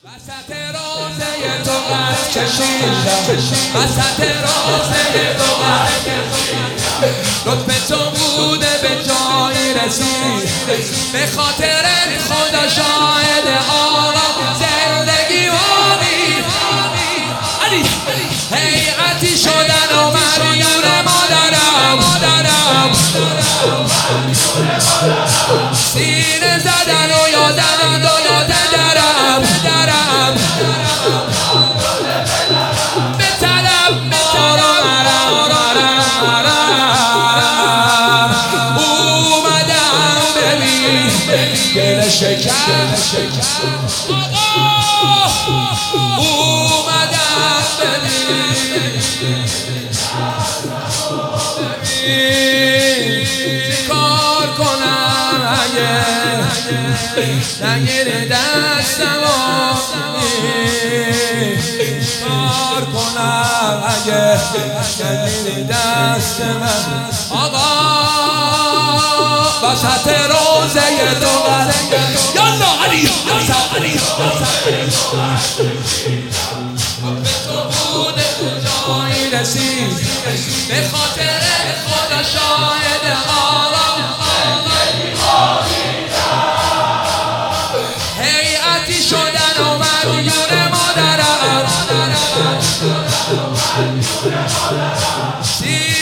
وسط روزه تو قد کشیدم، وسط روزه تو قد کشیدم، لطف تو بوده به جایی رسید، به خاطر خدا شاهد آقا زندگی مانی حیعتی شدن و مدیون مادرم سینه زدن و یادم داد پدرم به طلب اومدم ببین گل شکر اومدم ببین کار کنم اگه نگیری دستمو، کار کنم اگه نگیری دست من آقا وسط روزه تو قد یالا علی به تو بوده جایی رسید، به خاطر خدا شاهد آقا حیعتی شدن و مدیون مادرم